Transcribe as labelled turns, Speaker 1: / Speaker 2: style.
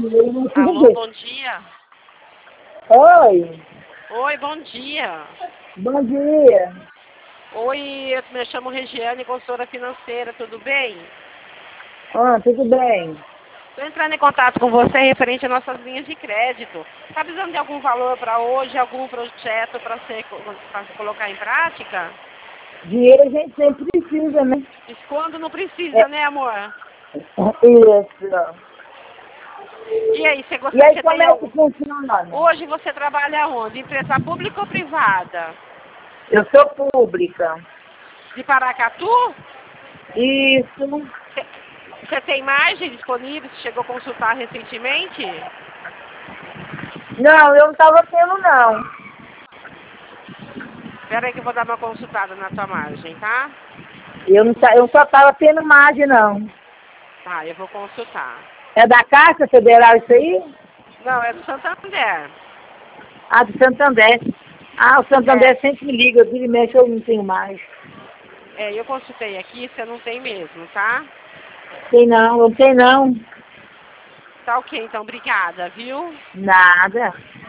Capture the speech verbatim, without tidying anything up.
Speaker 1: Alô, bom dia.
Speaker 2: Oi.
Speaker 1: Oi, bom dia.
Speaker 2: Bom dia.
Speaker 1: Oi, eu me chamo Regiane, consultora financeira, tudo bem?
Speaker 2: Ah, tudo bem.
Speaker 1: Estou entrando em contato com você referente às nossas linhas de crédito. Está precisando de algum valor para hoje, algum projeto para você pra colocar em prática?
Speaker 2: Dinheiro a gente sempre precisa, né?
Speaker 1: Mas quando não precisa,
Speaker 2: É.
Speaker 1: né, amor?
Speaker 2: Isso.
Speaker 1: E aí, você
Speaker 2: E
Speaker 1: gostaria
Speaker 2: aí,
Speaker 1: você
Speaker 2: como
Speaker 1: tem
Speaker 2: é que
Speaker 1: algum...
Speaker 2: funciona?
Speaker 1: Hoje você trabalha onde? Empresa pública ou privada?
Speaker 2: Eu sou pública.
Speaker 1: De Paracatu?
Speaker 2: Isso.
Speaker 1: Você você tem margem disponível? Você chegou a consultar recentemente?
Speaker 2: Não, eu não estava tendo, não.
Speaker 1: Espera aí que eu vou dar uma consultada na tua margem, tá?
Speaker 2: Eu, não, ta- eu só estava tendo margem, não.
Speaker 1: Tá, eu vou consultar.
Speaker 2: É da Caixa Federal isso aí?
Speaker 1: Não, é do Santander.
Speaker 2: Ah, do Santander. Ah, o
Speaker 1: É,
Speaker 2: Santander sempre me liga. Eu viro e mexe, eu não tenho mais.
Speaker 1: é, eu consultei aqui, você não tem mesmo, tá?
Speaker 2: Tem não, eu não tenho não.
Speaker 1: Tá ok, então, obrigada, viu?
Speaker 2: Nada.